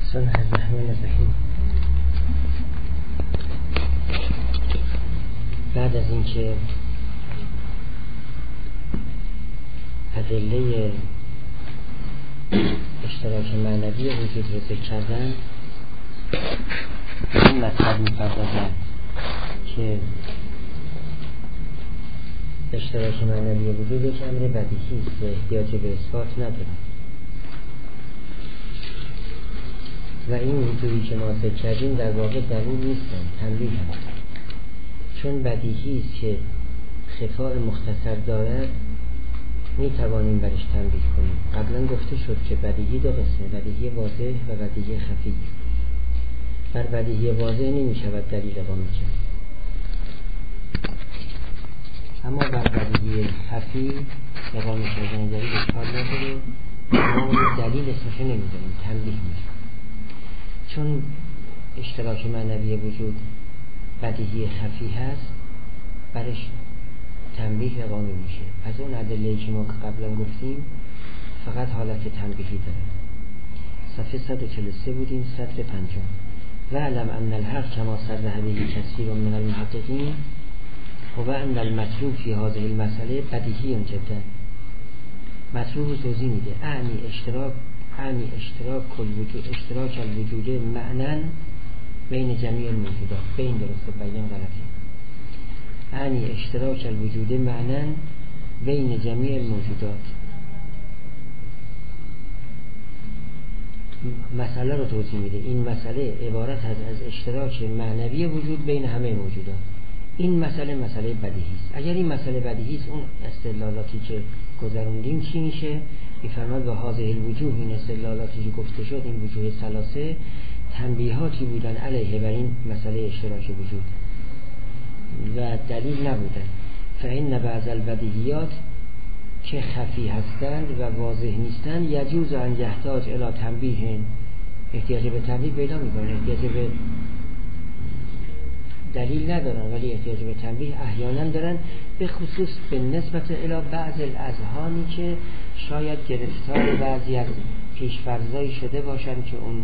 بسم الله الرحمن الرحیم. بعد از اینکه ادله اشتراک معنوی وجود رو ذکر کردن، این مطلب می‌پردازن که اشتراک معنوی وجود یک امر بدیهی است و احتیاج به اثبات نداره و این وجودی که ما ذکر کردیم در واقع دلیل نیستن، تنبیه هست. چون بدیهی است که خفاء مختصر دارد می توانیم برش تنبیه کنیم. قبلا گفته شد که بدیهی دو قسمه، بدیهی واضح و بدیهی خفی. بر بدیهی واضح نمی شود دلیل اقامه کرد، اما بر بدیهی خفی اقامه کردن دلیل اشکال نداره. ما دلیل اسمش نمیدونیم، تنبیه میشه. چون اشتراک معنوی وجود بدیهی خفی هست، برش تنبیه اقامه میشه. از اون ادله‌ای که ما قبلا گفتیم فقط حالت تنبیهی داره. صفحه 143 بودیم، سطر 5. و علم ان الحق کما صرح به کثیر من المحققین و ان المطلوب فی هذه المساله بدیهی جدا. مطلوب رو توضیح میده. اعنی اشتراک الوجود معنن بین جمیع الموجودات. بین درسته، بیان غلطی. اعنی اشتراک الوجود معنن بین جمیع الموجودات. مسئله رو توضیح میده. این مسئله عبارت از اشتراک معنوی وجود بین همه موجودات. این مسئله بدیهی است. اگر این مسئله بدیهی است، اون استدلالاتی که گذروندیم چی میشه؟ میفرماد به هذه الوجوه، این استدلالاتی که گفته شد، این وجوه ثلاثه تنبیهاتی بودن علیه بر این مسئله اشتراک وجود و دلیل نبودن. فإن بعض البدیهیات که خفی هستند و واضح نیستند یجوز ان یحتاج الی تنبیه، احتیاج به تنبیه پیدا میکنه. احتیاج به دلیل ندارن ولی احتیاج به تنبیه احیانا دارن، به خصوص به نسبت الی بعض الاذهانی که شاید گرفتار بعضی از پیش‌فرضایی شده باشن که اون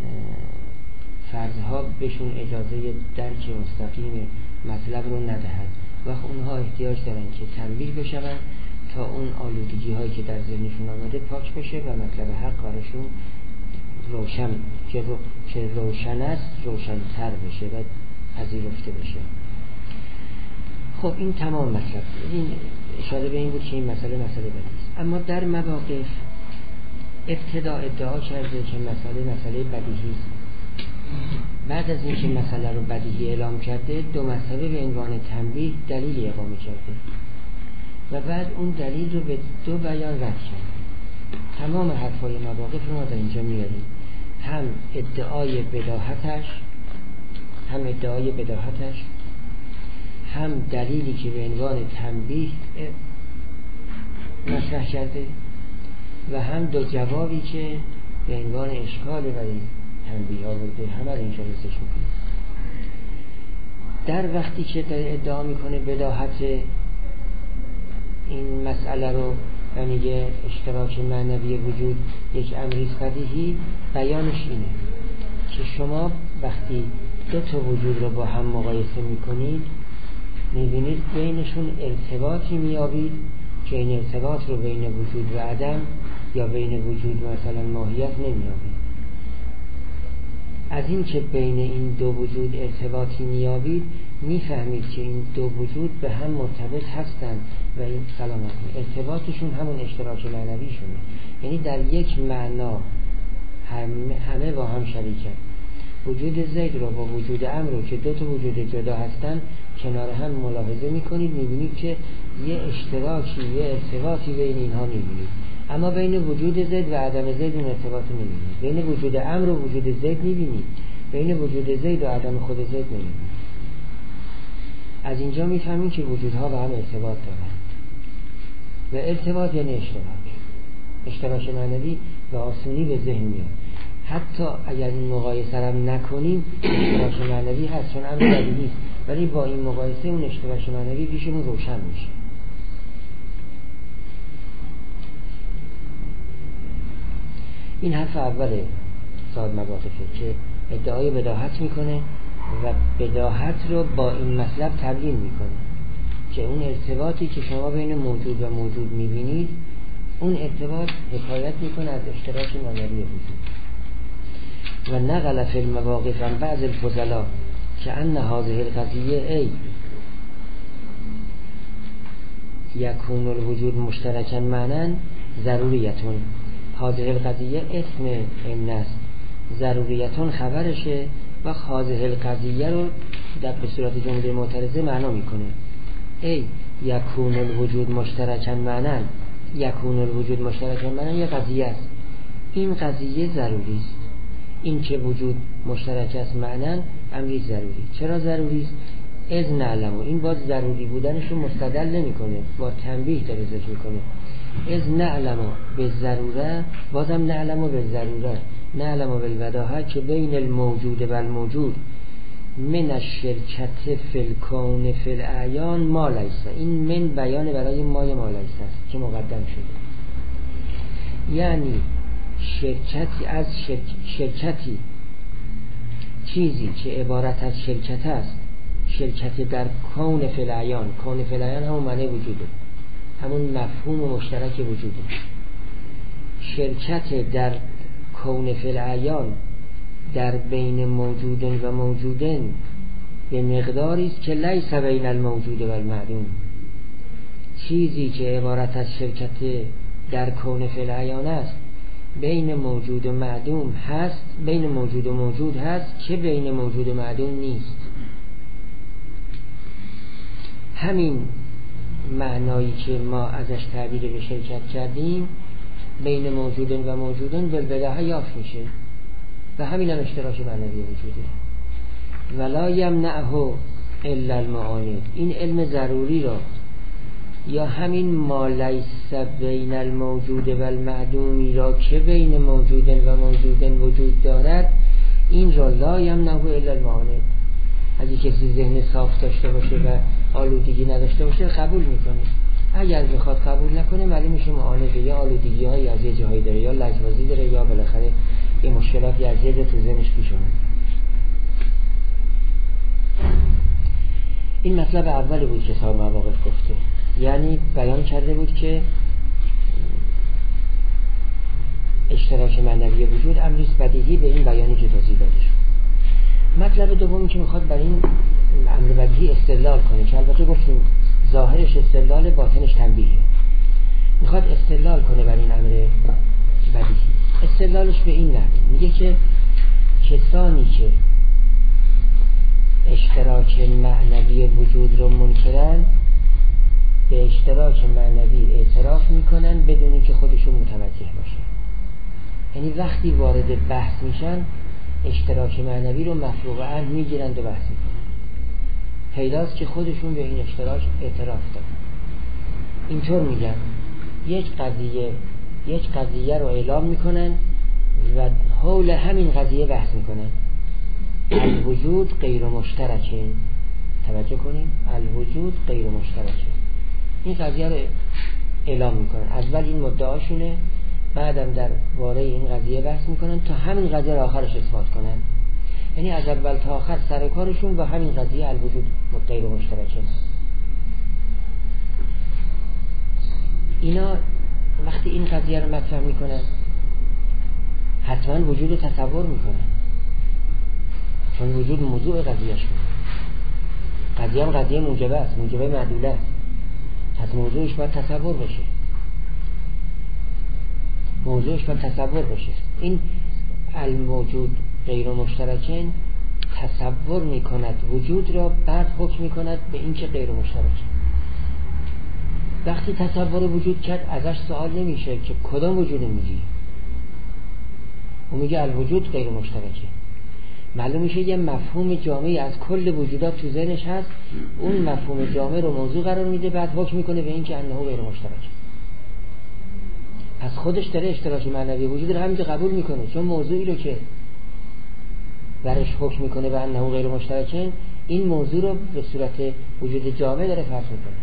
فرضها بهشون اجازه درک مستقیم مطلب رو ندهد. وقت اونها احتیاج دارن که تنبیه بشون تا اون آلودگی هایی که در ذهنشون آمده پاک بشه و مطلب حق کارشون روشن، که روشن است روشن‌تر بشه و پذیرفته بشه. خب این تمام مطلب. این اشاره به این بود که این مسئله بدیهی است. اما در مواقف ابتدا ادعا کرده که مسئله بدیهی است. بعد از اینکه مسئله رو بدیهی اعلام کرده، دو مسئله به عنوان تنبیه دلیلی اقامه کرده و بعد اون دلیل رو به دو بیان رد کرده. تمام حرفای مواقف رو ما در اینجا میاریم. هم ادعای بداهتش، هم دلیلی که به عنوان تنبیه مطرح کرده و هم دو جوابی که به عنوان اشکال برای تنبیه آورده. همه رو اینجا رسش میکنه. در وقتی که ادعا میکنه بداهت این مسئله رو و میگه اشتراک معنوی وجود یک امریست بدیهی، بیانش اینه که شما وقتی دو تا وجود رو با هم مقایسه میکنید میبینید بینشون ارتباطی میابید که این ارتباط رو بین وجود و عدم یا بین وجود و مثلا ماهیت نمیابید. از این که بین این دو وجود ارتباطی میابید میفهمید که این دو وجود به هم مرتبط هستند و این ارتباطشون همون اشتراک معنویشونه. یعنی در یک معنا همه با هم شریکن. وجود زید رو با وجود امر رو که دو تا وجود جدا هستن کنار هم ملاحظه میکنید، میبینید که یه اشتراکی، یه ارتباطی بین اینها میبینید. اما بین وجود زید و عدم زید اون ارتباط نمیبینید. بین وجود امر و وجود زید میبینید، بین وجود زید و عدم خود زید نمیبینید. از اینجا میفهمید که وجودها با هم ارتباط دارند و ارتباط یعنی اشتراک معنوی و آسونی به ذهن میاد. حتی اگر این مقایسه هم نکنیم اشتراک معنوی هست، چون امر بدیهی است، ولی با این مقایسه اون اشتراک معنوی پیشمون روشن میشه. این حرف اوله استاد مواقفه که ادعای بداهت میکنه و بداهت رو با این مطلب تبیین میکنه که اون ارتباطی که شما بین موجود و موجود میبینید، اون ارتباط حکایت میکنه از اشتراک معنوی وجود. و نقل فی المواقف عن بعض الفضلاء که ان هذه القضیه ای یکون الوجود مشترکا معنی ضروریتون. هذه القضیه اسم این است، ضروریتون خبرشه و هذه القضیه رو به صورت جمله معترضه معنا میکنه. ای یکون الوجود مشترکا معنی، یکون الوجود مشترکا معنی یه قضیه است، این قضیه ضروری است. این که وجود مشترک است معنی امری ضروری. چرا ضروری است؟ از نعلم، این باز ضروری بودنش رو مستدل نمیکنه، با تنبیه داره ذکر میکنه. از نعلم به ضروره، بازم نعلم به ضروره، نعلم بالبداهه که بین الموجود و الموجود من الشرکت فی الکون فی الاعیان ما لیسه. این من بیان برای مای ما لیسه است که مقدم شده. یعنی شرکتی از شرکتی، چیزی که عبارت از شرکت است، شرکت در کون فی الاعیان. کون فی الاعیان همون معنی وجوده، همون مفهوم مشترک وجوده. شرکت در کون فی الاعیان در بین موجودن و موجودن به مقداری است که لیس بین الموجود و المعدوم. چیزی که عبارت از شرکت در کون فی الاعیان است بین موجود و معدوم هست، بین موجود و موجود هست که بین موجود و معدوم نیست. همین معنایی که ما ازش تعبیر به شرکت کردیم بین موجودن و موجودن بالبداهه یافت میشه و همین هم اشتراک معنوی وجوده. ولا یمنعه الا المعاند. این علم ضروری را یا همین ما لیس بین الموجود و المعدومی را که بین موجودن و موجودن وجود دارد، این را لا یمنعه الا المعاند. اگه کسی ذهن صاف داشته باشه و آلودگی نداشته باشه قبول میکنه. اگر بخواد قبول نکنه معلوم میشه معانده یا آلودگی هایی از یه جایی داره، یا لجبازی داره، یا بالاخره یه مشکلاتی از یه جا تو ذهنش پیش اومده. این مطلب اولی بود که صاحب مواقف گفته، یعنی بیان کرده بود که اشتراک معنوی وجود امریست بدیهی به این بیانی که توضیح داده شد. مطلب دومی که میخواد برای این امر بدیهی استدلال کنه که البته گفتیم ظاهرش استدلال، باطنش تنبیهه، میخواد استدلال کنه برای این امر بدیهی. استدلالش به این نحوه میگه که کسانی که اشتراک معنوی وجود رو منکرن به اشتراک معنوی اعتراف میکنن بدون اینکه خودشون متوجه باشن. یعنی وقتی وارد بحث میشن اشتراک معنوی رو مفروغ عنه میگیرند و بحث میکنن، پیداست که خودشون به این اشتراک اعتراف دارن. اینطور میگن یک قضیه رو اعلام میکنن و حول همین قضیه بحث میکنن. الوجود غیر مشترکه. توجه کنین، الوجود غیر مشترکه. این قضیه رو اعلام میکنن. اول این مدعاشونه، بعدم در باره این قضیه بحث میکنن تا همین قضیه رو آخرش اثبات کنن. یعنی از اول تا آخر سر کارشون با همین قضیه الوجود غیر مشترکه. اینا وقتی این قضیه رو مطرح میکنن حتما وجود رو تصور میکنن، چون وجود موضوع قضیه شون. قضیه هم قضیه موجبه است، موجبه معدوله است، پس موضوعش باید تصور بشه. این الموجود غیر مشترکین تصور میکند وجود را، بعد حکم میکند به این که غیر مشترکه. وقتی تصور وجود کرد ازش سوال نمیشه که کدام وجود میگی، اون میگه الوجود غیر مشترکه. معلوم میشه یه مفهوم جامعی از کل وجودات تو ذهنش هست، اون مفهوم جامع رو موضوع قرار میده، بعد حکم میکنه به این که انه غیر مشترکه. پس خودش داره اشتراک معنوی وجود رو همینجا قبول میکنه، چون موضوعی رو که برش حکم میکنه به انه غیر مشترکه، این موضوع رو به صورت وجود جامع داره فرض میکنه.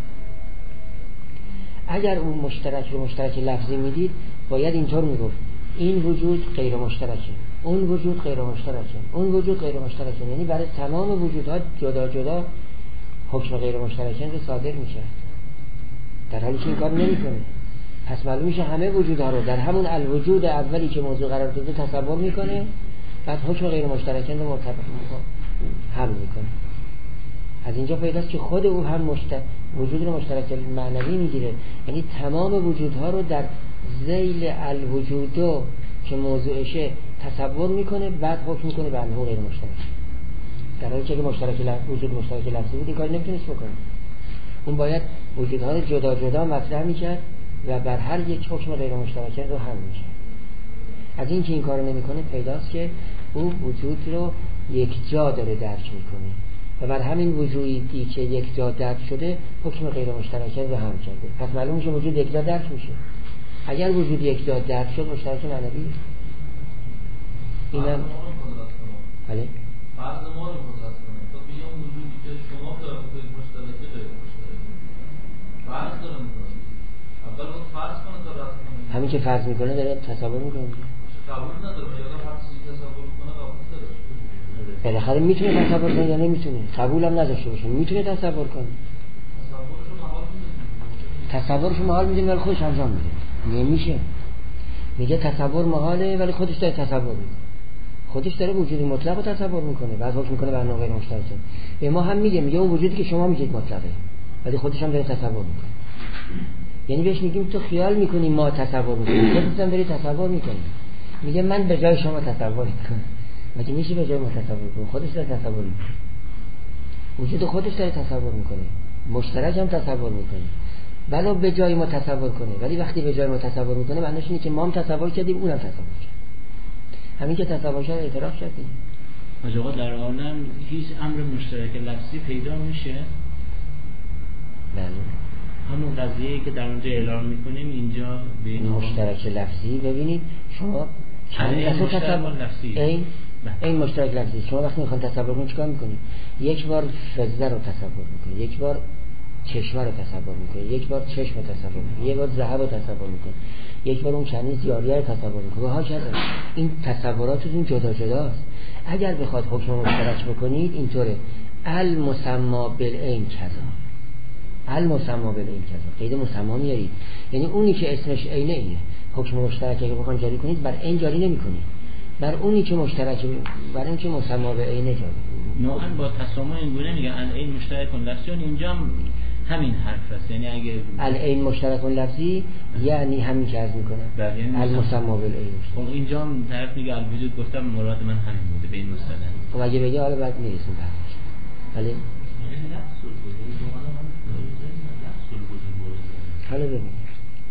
اگر اون مشترک رو مشترک لفظی میدید باید اینطور میگفت این وجود غیر مشترکه، اون وجود غیر مشترکه، اون وجود غیر مشترکه، یعنی برای تمام وجودها جدا جدا حکم غیر مشترکین رو صادر میشه، در حالی که این کار نمیکنه. پس معلوم میشه همه وجودها رو در همون الوجود اولی که موضوع قرار داده تصور میکنه، بعد حکم غیر مشترکین رو حمل میکنه. از اینجا پیداست که خود او هم وجود رو مشترک معنوی میگیره، یعنی تمام وجودها رو در ذیل الوجودو که موضوعشه تصور میکنه، بعد حکم میکنه به انه غیر مشترک. در حالی که وجود مشترک لفظی بود این کاری نمیتونست بکنه، اون باید وجودها رو جدا جدا مطرح میکرد و بر هر یک حکم غیر مشترک رو حمل میکرد. از این که این کارو نمیکنه پیداست که او وجود رو یک جا داره درک میکنه و بر همین وجودی که یک جا درک شده حکم غیر مشترک رو حمل کرده. پس معلوم میشه وجود یک جا درک میشه. اگر وجود یک جا درک شد مشترک معنوی. اینم بله فرض ما رو قدرت کنه تا به اون وجودی که شما خیلی مشترکه غیر مشترکه فرض دارم اول باید فرض کنه تا رد کنه. همین که فرض میکنه داره تصور میکنه. قبول نداره یا هر چیزی تصور میکنه قبول داره. بالاخره میتونه تصور کنه یا نمیتونه، قبول هم نداشته باشه، میتونه تصور کنه. تصورش محال میدیم ولی خودش انجام میده. نمیشه. میگه تصور محاله ولی خودش داره تصور میکنه. خودش داره وجود مطلق رو تصور میکنه، بعد حکم میکنه بر انه غیر مشترک. به ما هم میگه اون وجودی که شما میگید مطلقه ولی خودش هم داره تصور میکنه. یعنی بهش میگیم تو خیال میکنی ما تصور میکنیم، خودت هم داری تصور میکنی. میگه من به جای شما تصور میکنم. مگه میشه به جای ما تصور کنه؟ خودش داره تصور میکنه. وجود خودش داره تصور میکنه، مشترک هم تصور میکنه. بلا به جای ما تصور کنه، ولی وقتی به جای ما تصور میکنه معنیش اینه که ما هم تصور کردیم اونم تصور کرد. همین که تصور شد اعتراف شد دیگه. حاج آقا در عالم هیچ امر مشترک لفظی پیدا میشه؟ بله. همون قضیه‌ای که در اونجا اعلام میکنیم اینجا به این مشترک لفظی. ببینید شما چند دفعه تصور لفظی این مشترک لفظی شما وقتی میخوان تصور کنید چیکار میکنید؟ یک بار فضه رو تصور میکنید، یک بار چشمه رو تصور میکنید، یک بار چشم رو تصور میکنید، یک بار ذهب رو تصور میکنید، یک بار اون کنیز یاریه رو تصور میکنید. ها چه این تصوراتتون جدا جداست. اگر بخواد حکم مشترک بکنید اینطوره: المسما بالعین کذا، المسما بالعین کذا، قید مسما میارید، یعنی اونی که اسمش عینه اینه. حکم مشترک اگه بخواید جاری کنید بر عین جاری نمیکنید، بر اونی که مشترک، بر اون که مسما به عینه جاری. نوعاً با تسامح اینگونه میگن العین مشترک لفظی، اینجا هم همین حرف است. یعنی اگه العین مشترک لفظی یعنی همین که عرض میکنم المسما بالعین. خب اینجا هم طرف میگه الوجود، گفتم مراد من همین بوده به این مستند. خب اگه بگه حالا بعد میرسیم بحثش. ولی حالا ببینید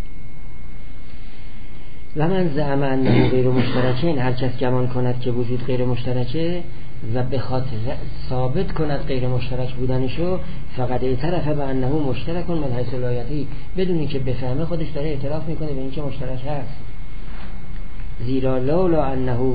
و من زعم انه غیر مشترکین، هر کس گمان کند که وجود غیر مشترکه و بخواد ثابت کند غیر مشترک بودنشو، فقط اعترف به انه مشترک من حیث الایتی، بدون اینکه بفهمه خودش داره اعتراف میکنه به اینکه مشترک هست. زیرا لولا انه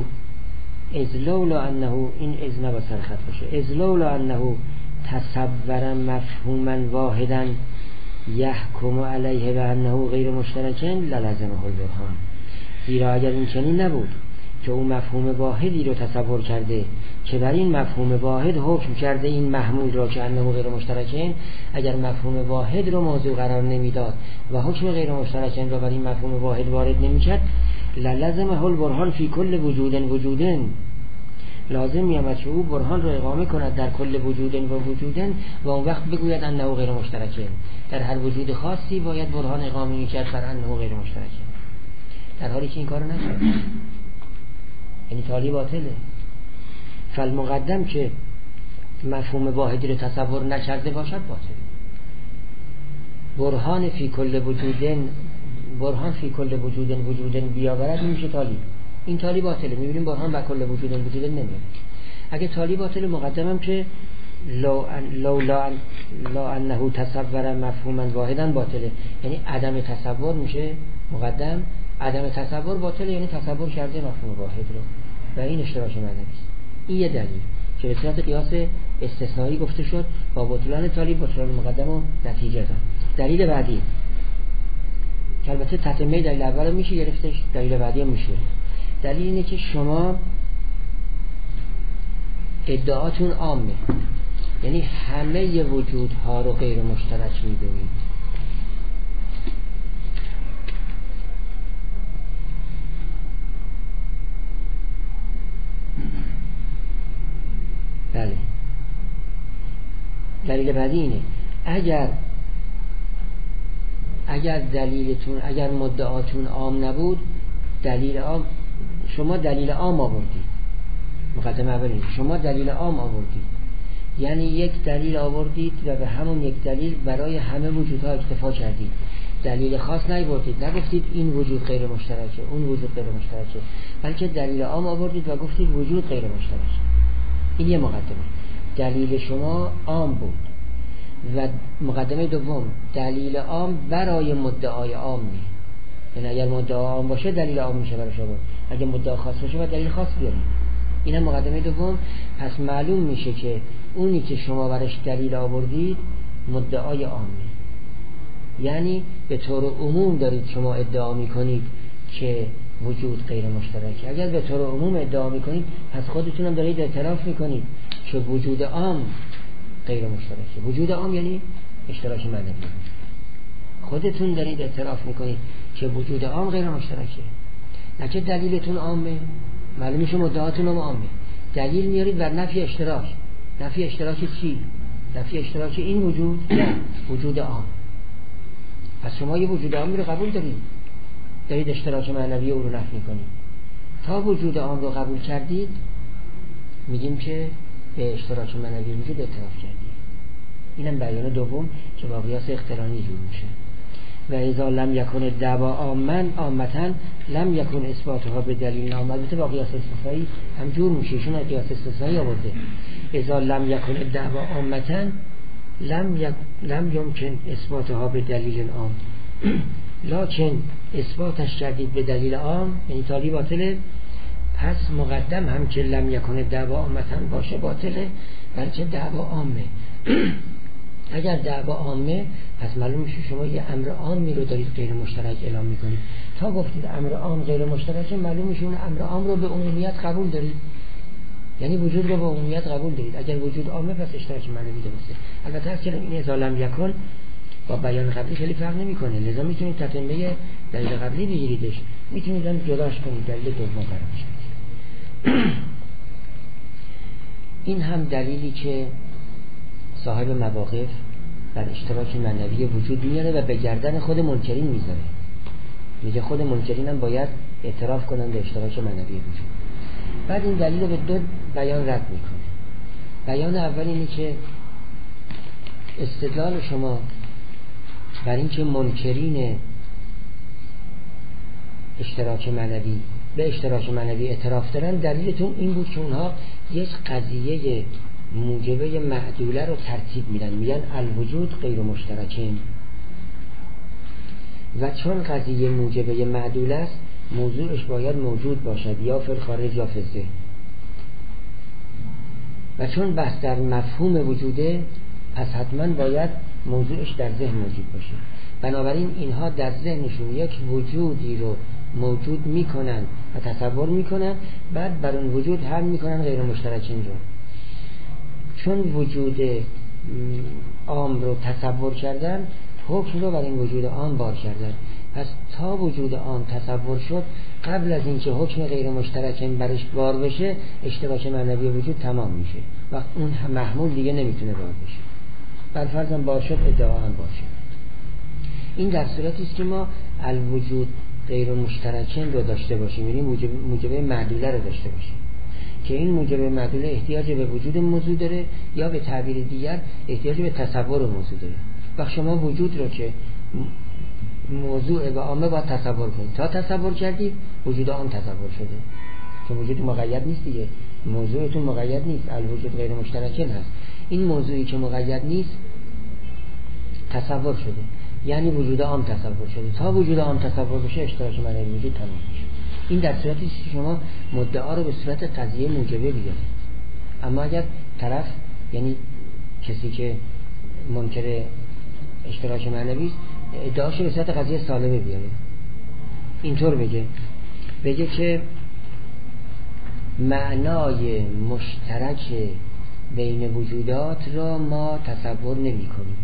این از نبا سرخط باشه، از لولا انه تصور مفهوما واحدا یحکم علیه به انه غیر مشترکن للزمه البرهان. زیرا اگر این چنین نبود که اون مفهوم واحدی رو تصور کرده که بر این مفهوم واحد حکم کرده این محمول را که انه غیر مشترکین، اگر مفهوم واحد رو موضوع قرار نمیداد و حکم غیر مشترکین را بر این مفهوم واحد وارد نمیکرد، للزمه البرهان فی کل وجودن لازم میامد که او برهان رو اقامه کند در کل وجودن و اون وقت بگوید انه غیر مشترکین. در هر وجود خاصی باید برهان اقامه میکرد بر انه غیر مشترکین، در حالی که این کارو نکرد. یعنی تالی باطله. فالمقدم که مفهوم واحدی رو تصور نکرده باشد باطله. برهان فی کل وجودن بیاورد میشه تالی. این تالی باطله. میبینیم برهان بر کل وجودن نمیاد. اگه تالی باطله مقدمم که لا انه تصور مفهوما واحدا باطله، یعنی عدم تصور میشه مقدم. عدم تصور باطله یعنی تصور کرده مفهوم واحد رو و این اشتراک معنوی است. این یه دلیل که به صورت قیاس استثنایی گفته شد با بطلان تالی بطلان مقدم و نتیجه داد. دلیل بعدی که البته تتمه دلیل اول میشه گرفتش، دلیل بعدی هم میشه. دلیل اینه که شما ادعاتون عامه، یعنی همه وجودها رو غیر مشترک میدونید. بله. دلیل بعدی اینه اگر دلیلتون، اگر مدعاتون عام نبود، دلیل عام، شما دلیل عام آوردید. مقدمه اول اینه، شما دلیل عام آوردید، یعنی یک دلیل آوردید و به همون یک دلیل برای همه وجودها اکتفا کردید. دلیل خاص نیاوردید، نگفتید این وجود غیر مشترکه، اون وجود غیر مشترکه، بلکه دلیل عام آوردید و گفتید وجود غیر مشترکه. این یه مقدمه. دلیل شما عام بود. و مقدمه دوم، دلیل عام برای مدعای عام می، یعنی اگر مدعا عام باشه دلیل عام میشه برای شما، اگر مدعا خاص باشه باید دلیل خاص بیارید. اینم مقدمه دوم. پس معلوم میشه که اونی که شما برش دلیل آوردید مدعای عامه، یعنی به طور عموم دارید شما ادعا میکنید که وجود غیر مشترکه. اگر به طور عموم ادعا میکنید پس خودتون هم دارید اعتراف میکنید که وجود عام غیر مشترکه. وجود عام یعنی اشتراک معنوی. خودتون دارید اعتراف میکنید که وجود عام غیر مشترکه، نه که دلیلتون عامه. معلوم میشه مدعاتون هم عامه. دلیل میارید بر نفی اشتراک. نفی اشتراک چی؟ نفی اشتراک این وجود، وجود عام. پس شما یه وجود عامی رو قبول دارید اشتراک معنوی او رو نفی میکنید. تا وجود عام رو قبول کردید میگیم که به اشتراک معنوی وجود اعتراف کردید. اینم بیان دوم که با قیاس اقترانی جور میشه. و اذا لم یکن الدعوا عامتا لم یکن اثباتها به دلیل عام. البته با قیاس استثنایی هم جور میشه، ایشون قیاس استثنایی آورده. اذا لم یکن الدعوا عامتا لم یمکن اثباتها به دلیل عام لکن اثباتش کردید به دلیل عام، یعنی تالی باطله. پس مقدم هم که لم یکن الدعوا عامتا باشه باطله، بلکه دعوا عامه. اگر دعوا عامه پس معلوم میشه شما یه امر عامی رو دارید غیر مشترک اعلام میکنید. تا گفتید امر عام غیر مشترکه، معلوم میشه اون امر عام رو به عمومیت قبول دارید، یعنی وجود رو به عمومیت قبول دارید. اگر وجود عامه پس اشتراک معنوی درسته. البته از که این اذا لم یکن با بیان قبلی خیلی فرق نمیکنه، لذا میتونید تتمه دلیل قبلی بگیریدش، میتونید هم جداش کنید، دلیل دوم قرار بشه. این هم دلیلی که صاحب مواقف بر اشتراک معنوی وجود میاره و به گردن خود منکرین میذاره. میگه خود منکرین هم باید اعتراف کنن به اشتراک معنوی وجود. بعد این دلیل رو به دو بیان رد میکنه. بیان اول اینه که استدلال شما بر این که منکرین اشتراک معنوی به اشتراک معنوی اعتراف دارن، دلیلتون این بود که اونها یک قضیه موجبه معدوله رو ترتیب میدن، میگن الوجود غیر مشترکین، و چون قضیه موجبه معدوله است موضوعش باید موجود باشد، یا فی الخارج یا فی الذهن. و چون بحث در مفهوم وجوده پس حتما باید موضوعش در ذهن موجود باشه. بنابراین اینها در ذهنشون یک وجودی رو موجود میکنن و تصور میکنن، بعد بر اون وجود حمل میکنن غیر مشترکین رو. چون وجود عام رو تصور کردن، حکم رو بر این وجود عام بار کردن. پس تا وجود عام تصور شد، قبل از اینکه حکم غیر مشترکین برش بار بشه، اشتراک معنوی وجود تمام میشه. وقت اون محمول دیگه نمیتونه بار بشه. بر فرضاً بار شد، ادعا هم بار شد. این در صورتی است که ما الوجود غیر مشترکین رو داشته باشیم، یعنی موجبه معدوله رو داشته باشیم که این موجبه معدوله احتیاج به وجود موضوع داره، یا به تعبیر دیگر احتیاج به تصور موضوع داره. وقت شما وجود رو که موضوع و عامه باید تصور کنید. تا تصور کردید وجود عام تصور شده، چون وجود مقید نیست دیگه. موضوعتون مقید نیست، الوجود غیر مشترکین هست. این موضوعی که مقید نیست تصور شده، یعنی وجود عام تصور شده. تا وجود عام تصور بشه، اشتراک معنوی وجود تمام میشه. این در صورتی که شما مدعا رو به صورت قضیه موجبه بیارید. اما اگر طرف، یعنی کسی که منکر اشتراک معنوی است، ادعاش به صورت قضیه سالمه بیاره، اینطور بگه که معنای مشترک بین وجودات را ما تصور نمی کنیم.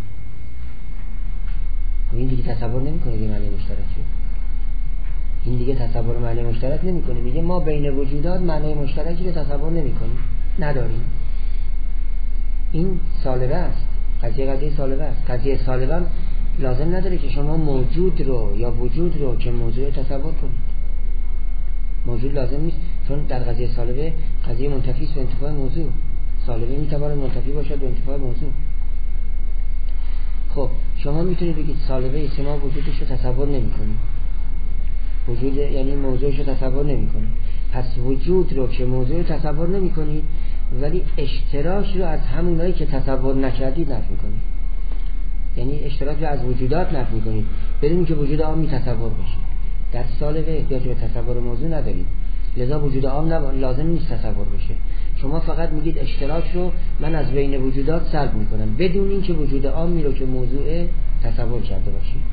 این دیگه تصور نمی کنه معنی مشترکه. این دیگه تصور معنی مشترک نمی کنه. میگه ما بین وجودات معنی مشترکی رو تصور نمی کنیم، نداریم. این سالبه است. قضیه سالبه است. قضیه سالبه لازم نداره که شما موجود رو یا وجود رو که موضوع تصور کنید. موجود لازم نیست، چون در قضیه سالبه قضیه منتفی است به انتفاع موضوع. سالبه میتواند منتفی باشد به انتفاع موضوع. خب شما میتونید بگید سالبه است، ما وجودش رو تصور نمی‌کنیم. وجود یعنی موضوعش رو تصور نمی‌کنید. پس وجود رو که موضوع تصور نمی‌کنید، ولی اشتراک رو از همونایی که تصور نکردید نفی می‌کنید. یعنی اشتراک رو از وجودات نفی می‌کنید بدون اینکه وجود عام تصور بشه. در سالبه احتیاج به تصور موضوع ندارید، لذا وجود عام لازم نیست تصور بشه. شما فقط میگید اشتراک رو من از بین وجودات سلب میکنم بدون اینکه وجود عامی رو که موضوع تصور کرده باشید.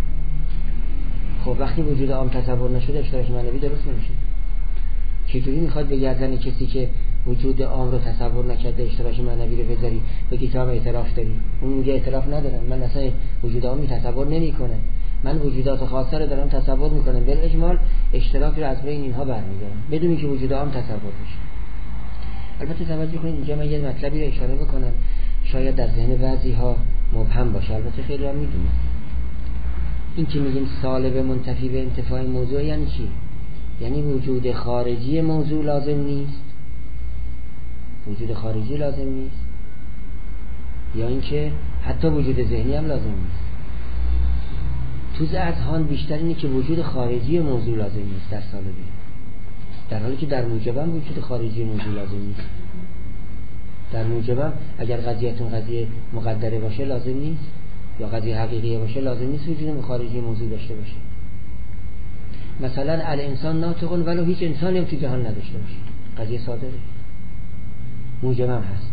خب وقتی وجود عام تصور نشده اشتراک معنوی درست نمیشه. چجوری میخواد به گردن کسی که وجود عام رو تصور نکرده اشتراک معنوی رو بذاری بگی تو هم اعتراف داری؟ اون میگه اعتراف ندارم، من اصلا وجود عامی تصور نمیکنه، من وجودات خاصه رو دارم تصور میکنم. بالاجمال اشتراک رو از بین اینها برمی‌دارم بدون اینکه وجود عام تصور بشه. البته توجه کنید اینجا من یه مطلبی رو اشاره بکنم شاید در ذهن بعضی‌ها مبهم باشه، البته خیلی هم میدونن. این که میگیم سالب منتفی به انتفاع موضوع یعنی چی؟ یعنی وجود خارجی موضوع لازم نیست، وجود خارجی لازم نیست، یا اینکه حتی وجود ذهنی هم لازم نیست. تو اذهان بیشتر اینه که وجود خارجی موضوع لازم نیست در سالبه، در حالی که در موجبم وجود خارجی موضوع لازم نیست. در موجبم اگر قضیه‌تون قضیه مقدره باشه لازم نیست، یا قضیه حقیقیه باشه لازم نیست وجود خارجی موضوع داشته باشه. مثلا الانسان ناطق ولو هیچ انسانی هم تو جهان نداشته باشه، قضیه صادره، موجبم هست.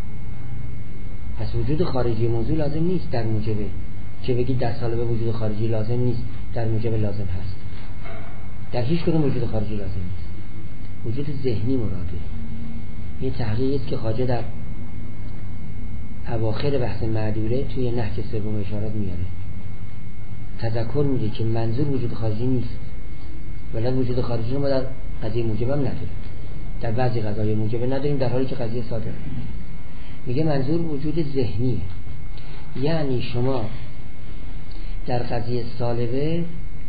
پس وجود خارجی موضوع لازم نیست در موجبه که بگید در سالبه وجود خارجی لازم نیست، در موجب لازم هست. در هیچ کدوم وجود خارجی لازم نیست. وجود ذهنی مراده. این تحقیقی است که خواجه در اواخر بحث معدوله توی نهج سوم اشارات میاره. تذکر میده که منظور وجود خارجی نیست، ولی وجود خارجی رو ما در قضیه موجبم نداریم، در بعضی قضایای موجبه نداریم، در حالی که قضیه صادره. میگه منظور وجود ذهنیه. یعنی شما در قضیه سالبه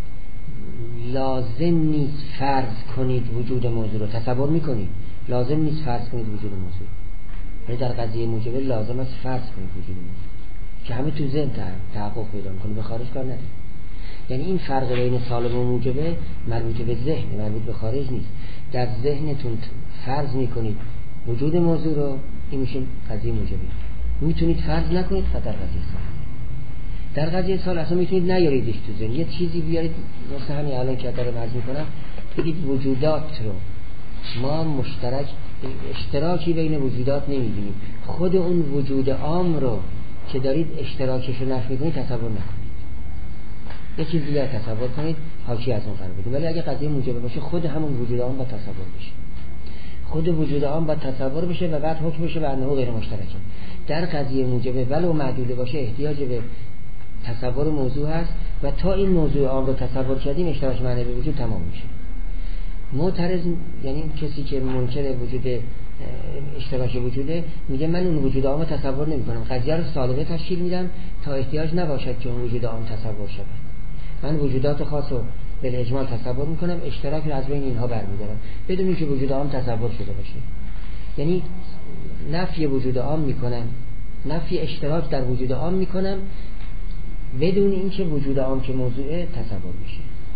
لازم نیست فرض کنید وجود موضوع رو، تصور میکنید لازم نیست فرض کنید وجود موضوع، ولی در قضیه موجبه لازم است فرض کنید وجود موضوع که همه تو ذهن تحقق پیدا میکنه، به خارج کار نداره. یعنی این فرق بین سالب و موجبه مربوط به ذهن، مربوط به خارج نیست. در ذهنتون فرض میکنید وجود موضوع رو، این میشه قضیه موجبه. میتونید فرض نکنید فقط در قضیه سال. در قضیه سال اصلا میتونید نیاریدش تو ذهن، یه چیزی بیارید مثل همین الان که دارم عرض میکنم، بگید وجودات رو ما مشترک اشتراکی بین وجودات نمیبینیم، خود اون وجود عام رو که دارید اشتراکش رو نفی میکنید تصور نکنید. یه چیز دیگه تصور کنید حاکی از اون قرار بدید. ولی اگه قضیه موجبه باشه خود همون وجود عام با تصور بشه، خود وجود عام با تصور بشه و بعد حکم بشه بر انه غیر مشترکه. در قضیه موجبه ولو معدوله باشه احتیاج به تصور موضوع هست و تا این موضوع عام رو تصور کردیم اشتراک معنوی به وجود تمام میشه. معترض یعنی کسی که منکر وجود اشتراک وجوده میگه من اون وجود عام تصور نمی‌کنم، قضیه رو سالبه تشکیل میدم تا احتیاج نباشد که اون وجود عام تصور شود. من وجودات خاص رو به اجمال تصور میکنم، اشتراک رو از بین اینها برمی‌دارم بدون اینکه وجود عام تصور شده باشه. یعنی نفی وجود عام میکنم، نفی اشتراک در وجود عام میکنم بدون اینکه وجود عام که موضوع تصور بشه،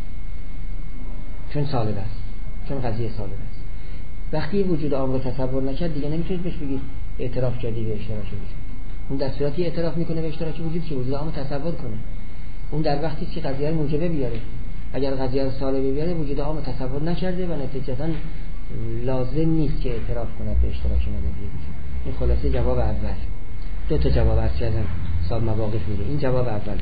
چون سالب است، چون قضیه سالب است. وقتی وجود عام رو تصور نکرد دیگه نمیتونید بهش بگید اعتراف کردی به اشتراک وجود. اون در صورتی اعتراف میکنه به اشتراک وجود که وجود عام تصور کنه. اون در وقتی که قضیه موجبه بیاره، اگر قضیه رو سالبه بیاره وجود عام تصور نکرده و نتیجتا لازم نیست که اعتراف کنه به اشتراک معنوی وجود. این خلاصه جواب اول. دو تا جواب عرض کردم صاحب مواقف میده. این جواب اول.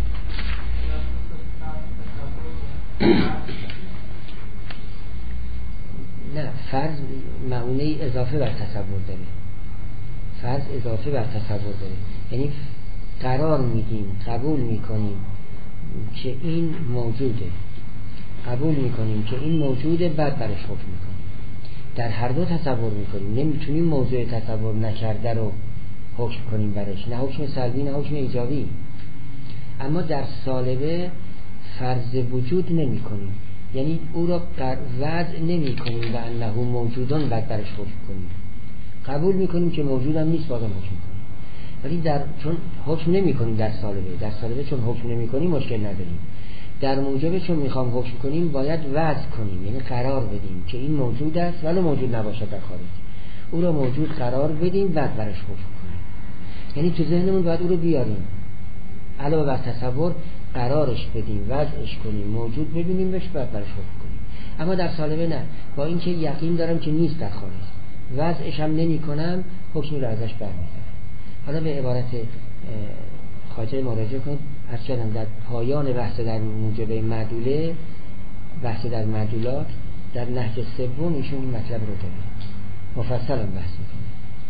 نه، فرض معونه اضافه بر تصور داره. فرض اضافه بر تصور داره، یعنی قرار میدیم، قبول میکنیم که این موجوده، قبول میکنیم که این موجوده، بعد برش حکم میکنیم. در هر دو تصور میکنیم، نمیتونیم موضوع تصور نکرده رو حکم کنیم برش، نه حکم سلبی نه حکم ایجابی. اما در سالبه فرض وجود نمی کنیم، یعنی او را وضع نمی کنیم و انه موجودان بعد برش حکم کنیم. قبول می کنیم که موجود هم نیست، بازم حکم کنیم. ولی چون حکم نمی کنیم در سالبه چون حکم نمی کنیم مشکل نداریم. در موجبه چون میخوام حکم کنیم باید وضع کنیم، یعنی قرار بدیم که این موجود است ولی موجود نباشد در خارج، او را موجود قرار بدیم بعد برش حکم کنیم. یعنی تو ذهنمون باید او رو بیاریم، علاوه بر تصور قرارش بدیم، وضعش کنیم، موجود ببینیم بهش، بعد برش حکم کنیم. اما در سالبه نه، با اینکه یقین دارم که نیست در خارج، وضعش هم نمی کنم، حکمی رو ازش برمی‌دارم. حالا به عبارت خواجه مراجعه کنید. عرض کردم در پایان بحث در موجبه معدوله، بحث در معدولات، در نهج سوم ایشون این مطلب رو داره، مفصل هم بحث میکنه.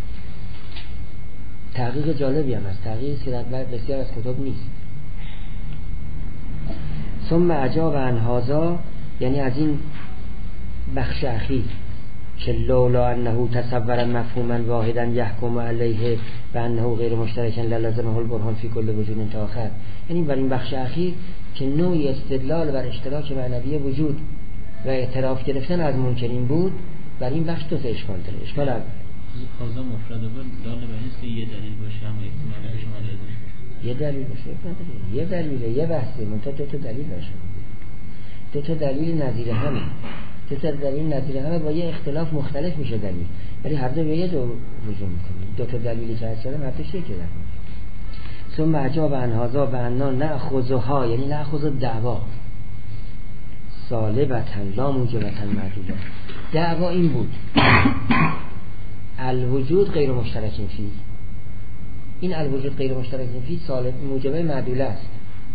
تحقیق جالبی هم است، تحقیقی که در بسیار از کتب نیست. ثم اجاب عن هذا، یعنی از این بخش اخیر که لولا انه تصور مفهوما واحدا يحكم عليه و انه غیر مشترک للزمه البرهان فی کل وجود تا آخر، یعنی بر این بخش اخیر که نوعی استدلال بر اشتراک معنوی وجود و اعتراف گرفتن از منکرین بود، بر این بخش دو تا اشکال داره. اشکال اول هذا مفرد بود، دال به این است که یه دلیل باشه، هم احتمال به شما دلیل یه دلیل باشه، یه دلیله، یه بحثه، منتها دو تا دلیل باشه، دو تا دلیل نظیر همه، دو تا دلیل نظیر همه با یه اختلاف مختلف میشه دلیل، ولی هر دو به یه دو رجوع میکنه. دو تا دلیلی که هست هر دو شکل داره. ثم اجاب عن هذا و انا ناخذها، یعنی ناخذ الدعوا سالبتا لا موجبتا معدولا. دعوا این بود الوجود غیر مشترک فی، این الوجود غیر مشترک فی سالب موجبه معدوله است.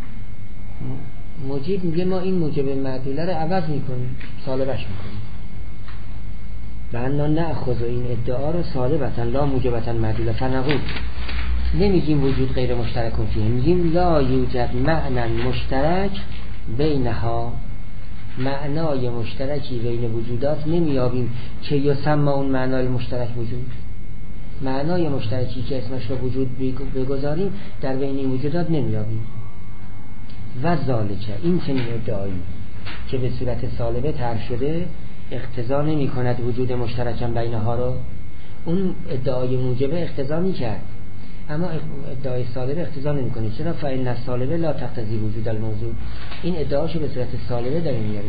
مجیب میگه ما این موجبه معدوله رو عوض میکنیم، سالبش میکنیم. و انا ناخذ این ادعا رو سالبتا لا موجبتا معدوله. فنقول نمیگیم وجود غیر مشترک فیه، میگیم لا یوجد معنی مشترک بینها، معنای مشترکی بین وجودات نمیابیم که یسمى اون معنای مشترک وجود. معنای مشترکی که اسمش رو وجود بگذاریم در بین این وجودات نمیابیم. و ذالکه، این چنین ادعایی که به صورت سالبه طرح شده اقتضا نمی کند وجود مشترکم بینها رو. اون ادعای موجبه اقتضا می کرد، اما ادعای سالبه اقتضا نمی کنه. چرا؟ فإن السالبه لا تقتضی وجود الموجود. این ادعاشو به صورت سالبه داره میاره.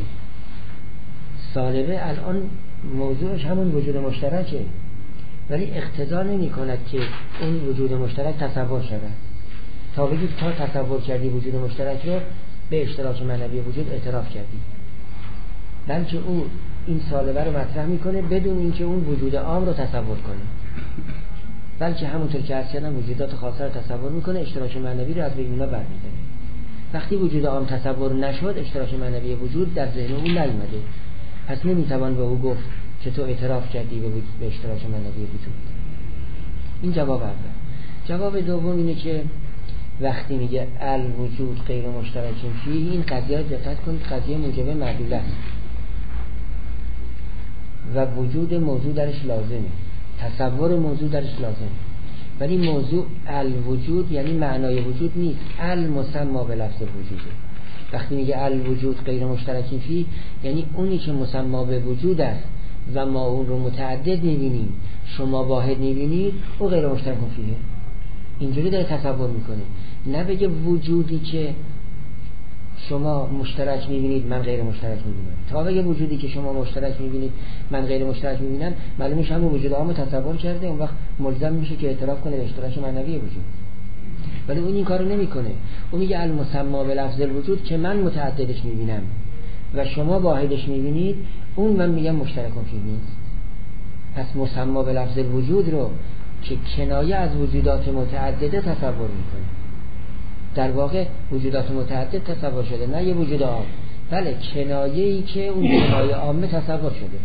سالبه الان موضوعش همون وجود مشترکه، ولی اقتضا نمی کند که اون وجود مشترک تصور شده. تا بگید تا تصور کردی وجود مشترک رو به اشتراک معنوی وجود اعتراف کردی، بلکه او این سالبه رو مطرح میکنه بدون اینکه اون وجود عام رو تصور کنه، بلکه همونطور که عرض کردم وجودات خاصه رو تصور میکنه، اشتراک معنوی رو از بین اینا برمی‌داره. وقتی وجود عام تصور نشد، اشتراک معنوی وجود در ذهن او نیامده، پس نمیتوان به او گفت که تو اعتراف کردی به اشتراک معنوی وجود. این جواب اول. جواب دوم اینه که وقتی میگه الوجود غیر مشترک فیه، این قضیه دقت کنید، قضیه موجبه معدوله است و وجود موضوع درش لازمه، تصور موضوع درش لازمه، ولی موضوع الوجود یعنی معنای وجود نیست، المسمى به لفظ وجوده. وقتی میگه الوجود غیر مشترک فیه یعنی اونی که مسمى به وجود است و ما اون رو متعدد میبینیم، شما واحد میبینید، او غیر مشترک فیه. اینجوری داره تصور میکنه، نه بگه وجودی که شما مشترک میبینید من غیر مشترک میبینم. تا بگه وجودی که شما مشترک میبینید من غیر مشترک میبینم، معلومه میشه همون وجود عامو تصور کرده، اون وقت ملزم میشه که اعتراف کنه به اشتراک معنوی وجود. ولی اون این کارو نمیکنه، اون میگه المسمى به لفظ الوجود که من متعددش میبینم و شما واحدش میبینید، اون من میگم مشترک فیه نیست. پس مسمى به لفظ الوجود رو که کنایه از وجودات متعدده تصور میکنه. در واقع وجودات متعدد تصور شده، نه یه وجود عام، بله کنایه‌ای که اون کنایه عامه تصور شده.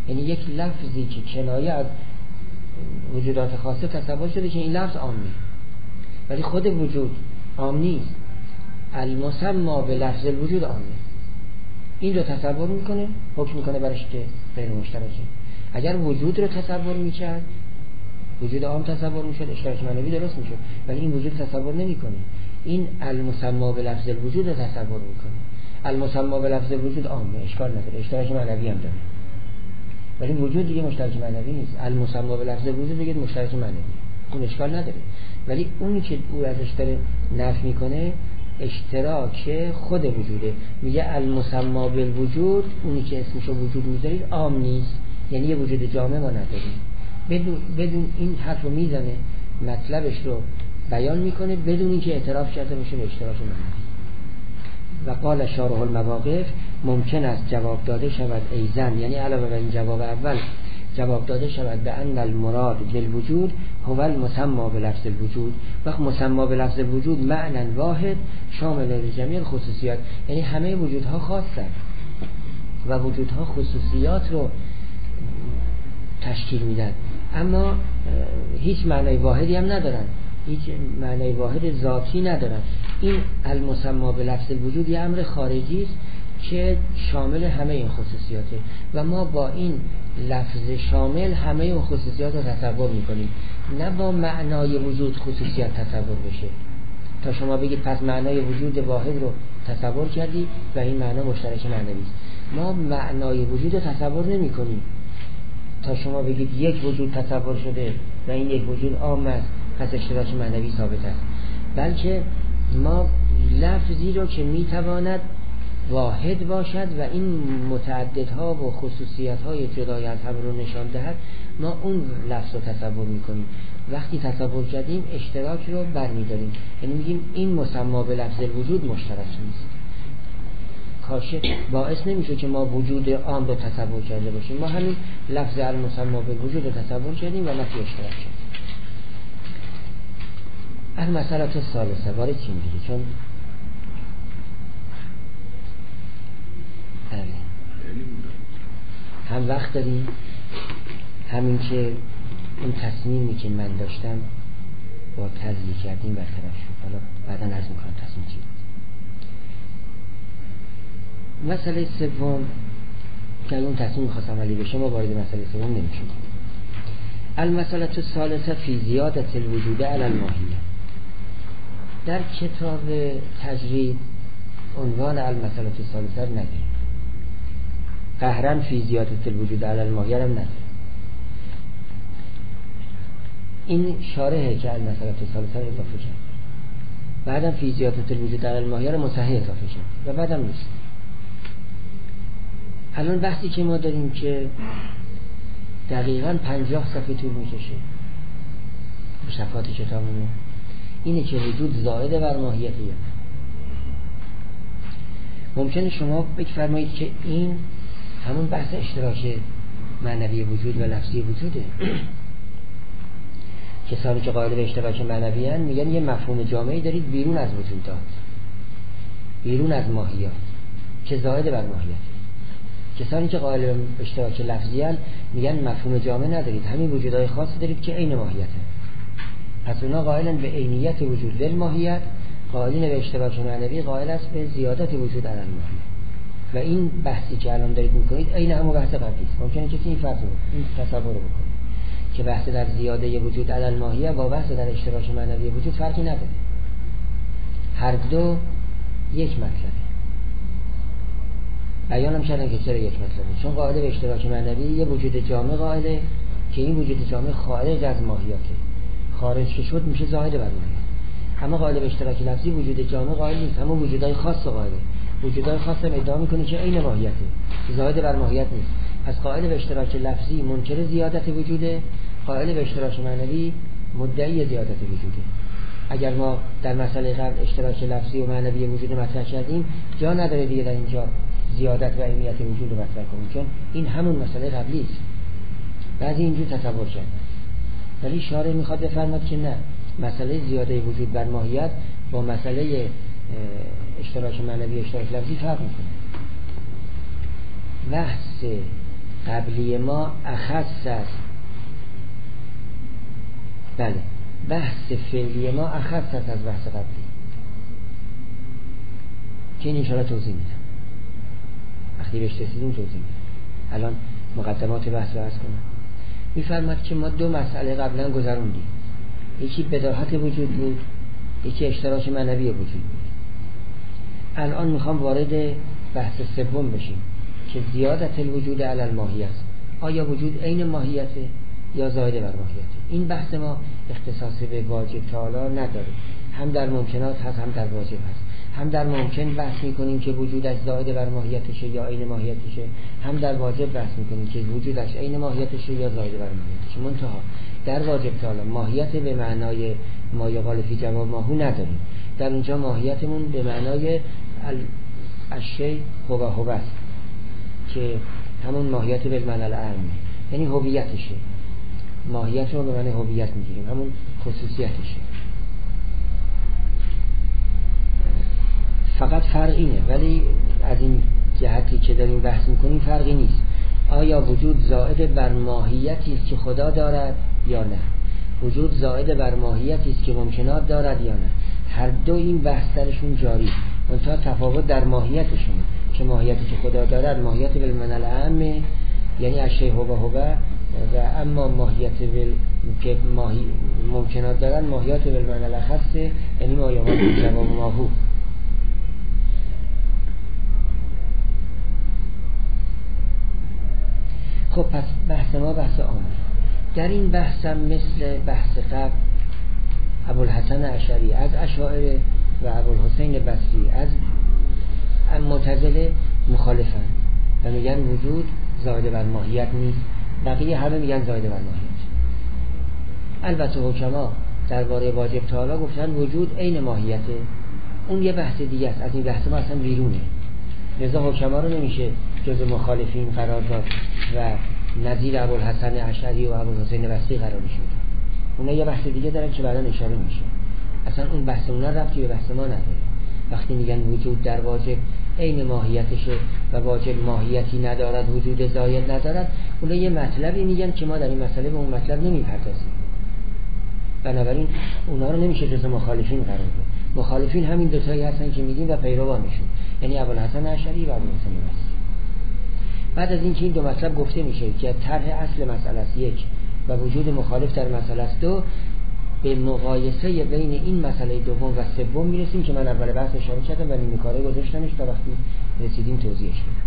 یعنی یک لفظی که کنایه از وجودات خاصه تصور شده که این لفظ عامه، ولی خود وجود عام نیست. المسمى به لفظ الوجود عامه. این رو تصور میکنه، حکم میکنه برش که غیر مشترکه. اگر وجود رو تصور میکرد، وجود عام تصور میشد، اشتراک معنوی درست میشد، ولی این وجود تصور نمیکنه. این المسمى به لفظ الوجود رو تصور میکنه. المسمى به لفظ الوجود عامه، اشکال نداره، اشتراک معنوی هم داره، ولی وجود دیگه مشترک معنوی نیست. المسمى به لفظ الوجود دیگه مشترک معنوی، اون اشکال نداره. ولی اونی که او ازش داره نفی میکنه اشتراک خود وجوده. میگه المسمى بالوجود، اونی که اسمشو وجود میذارید عام نیست، یعنی یه وجود جامع ما نداریم. بدون این حرف رو میزنه، مطلبش رو بیان میکنه بدون اینکه اعتراف کرده باشه به اشتراک معنوی. و قال شارح المواقف ممکن است جواب داده شود ایزن، یعنی علاوه بر این جواب اول جواب داده شود به ان المراد بالوجود هو المسمى به لفظ الوجود. وقت مسمى به لفظ الوجود معنی واحد شامل جمیع خصوصیات، یعنی همه وجودها خاصند و وجودها خصوصیات رو تشکیل میدن، اما هیچ معنی واحدی هم ندارن، هیچ معنی واحد ذاتی ندارن. این المسمى به لفظ الوجود یه امر خارجی است که شامل همه این خصوصیاته و ما با این لفظ شامل همه این خصوصیات رو تصور میکنیم، نه با معنای وجود خصوصیت تصور بشه. تا شما بگید پس معنای وجود واحد رو تصور کردی و این معنا مشترک معنوی است. ما معنای وجود رو تصور نمی کنیم تا شما بگید یک وجود تصور شده و این یک وجود عام است پس اشتراک معنوی ثابت است، بلکه ما لفظی رو که میتواند واحد باشد و این متعددها و خصوصیت‌های جدای از هم رو نشان دهد، ما اون لفظ رو تصور میکنیم. وقتی تصور کردیم اشتراک رو برمیداریم، یعنی میگیم این مسمى به لفظ الوجود مشترک نیست. کاشه باعث نمیشه که ما وجود عام رو تصور کرده باشیم، ما همین لفظ المسمى به وجود رو تصور کردیم و نفی اشتراک شد. المسئله الثالثه وارد چی میگه؟ چون هم وقت داریم، همین که اون تصمیمی که من داشتم با تزییع کردیم برطرف شد. حالا بعدا عرض میکنم تصمیم چی بود. مسئله سوم که اون تصمیم میخواست عملی بشه، ما وارد مسئله سوم نمیشیم. المسئله الثالثه فی زیادت الوجود علی الماهیه. در کتاب تجرید عنوان المسئله الثالثه نداریم، قهرن فی زیادت الوجود علی الماهیه هم نداریم. این شارحه که المسئله الثالثه اضافه کرد، بعدم فی زیادت الوجود علی الماهیه رو مصحح اضافه کرد و بعدم نیست. الان بحثی که ما داریم که دقیقاً 50 صفحه طول میکشه صفحات کتابمون، اینه که وجود زائد بر ماهیت یا ممکنه شما بفرمایید که این همون بحث اشتراک معنوی وجود و لفظی وجوده. کسانی که قائل به اشتراک معنوی هستند میگن یه مفهوم جامعی دارید بیرون از وجودات، بیرون از ماهیات که زائد بر ماهیت. کسانی که قائل به اشتراک لفظی هستند میگن مفهوم جامع ندارید، همین وجودهای خاصی دارید که عین ماهیته. پس اونا قائلن به عینیت وجود و ماهیت، قائلین به اشتراک معنوی قائل است به زیادت وجود علی الماهیه. و این بحثی که الان دارید میکنید عین همون بحث قبلی است. ممکنه کسی این فرض رو، این تصور رو بکنه که بحث در زیاده وجود علی الماهیه با بحث در اشتراک معنوی وجود فرقی نداره، هر دو یک مطلبه. بیانم کردن که چرا یک مطلبه، چون قائل به اشتراک معنوی یه وجود جامع قائله که این وجود جامع خارج از ماهیته، خارج که شد میشه زائد بر ماهیت. اما قائل به اشتراک لفظی وجود جامع قائل نیست، همون وجودهای خاص قائله. وجودهای خاص هم ادعا میکنه که عین ماهیته، زائد بر ماهیت نیست. پس قائل به اشتراک لفظی منکر زیادت وجوده، قائل به اشتراک معنوی مدعی زیادت وجوده. اگر ما در مسئله قبل اشتراک لفظی و معنوی وجود مطرح کردیم، جا نداره دیگه در اینجا زیادت و عینیت وجود رو مطرح کنیم، چون این همون مسئله قبلی است. بعضی اینجور تصور کردن، ولی شارح میخواد بفرماد که نه، مسئله زیاده وجود بر ماهیت با مسئله اشتراک معنوی اشتراک لفظی فرق میکنه. بحث قبلی ما اخص است. بله، بحث فعلی ما اخص است از بحث قبلی که این انشاءالله توضیح میدم، وقتی بهش رسیدیم توضیح میدم. الان مقدمات بحث رو عرض کنم. میفرماد که ما دو مسئله قبلا گذروندیم، یکی بداهت وجود بود، یکی اشتراک معنوی وجود بود. الان میخوام وارد بحث سوم بشیم که زیادت الوجود علی الماهیت. آیا وجود عین ماهیته یا زائد بر ماهیته؟ این بحث ما اختصاص به واجب تعالی نداره، هم در ممکنات هست هم در واجب هست. هم در ممکن بحث میکنیم که وجودش زائد بر ماهیتشه یا عین ماهیتشه، هم در واجب بحث میکنیم که وجودش عین ماهیتشه یا زائد بر ماهیتشه. منتها در واجب تعالی ماهیت به معنای ما یقال فی جواب ماهو نداریم. در اونجا ماهیتمون به معنای الشیء هو است که همون ماهیت به معنی العام، یعنی هویتشه. ماهیت رو به معنی هویت میگیریم، همون خصوصیتشه. فقط فرق اینه، ولی از این جهتی که داریم بحث میکنیم فرقی نیست. آیا وجود زائد بر ماهیتی است که خدا دارد یا نه؟ وجود زائد بر ماهیتی است که ممکنات دارد یا نه؟ هر دو این بحث درشون جاری، منتها تفاوت در ماهیتشونه که ماهیتی که خدا دارد ماهیت بالمعنی العام، یعنی الشیء هو و اما ماهیت که ممکنات دارد ماهیت بالمعنی الخاص، یعنی ما یقال فی جواب ماهو. خب پس بحث ما بحث عامه. در این بحثم مثل بحث قبل ابوالحسن اشعری از اشاعره و ابوالحسین بصری از معتزله مخالفن و میگن وجود زائد بر ماهیت نیست، بقیه همه میگن زائد بر ماهیت. البته حکما درباره واجب تعالی گفتن وجود عین ماهیته، اون یه بحث دیگه است، از این بحث ما اصلا بیرونه. لذا حکما رو نمیشه جز مخالفین قرار داد و نظیر ابوالحسن اشعری و ابوالحسین بصری قرار شد. اونا یه بحث دیگه دارن که بعداً اشاره میشه. اصلا اون بحث اونا ربطی به بحث ما نداره. وقتی میگن وجود در واجب عین ماهیتشه و واجب ماهیتی ندارد، وجود زائد ندارد، اونا یه مطلبی میگن که ما در این مسئله به اون مطلب نمیپردازیم. بنابراین اونا رو نمیشه جز مخالفین قرار داد. مخالفین همین دو تایی هستن که میگیم و پیروانشون، یعنی ابوالحسن اشعری و ابوالحسن بصری. بعد از اینکه این دو مطلب گفته میشه که طرح اصل مسئله است یک و وجود مخالف در مسئله است دو، به مقایسه بین این مسئله دوم و سوم میرسیم که من اول بحث اشاره کردم و نیمه کاره گذاشتمش تا وقتی رسیدیم توضیحش بدم.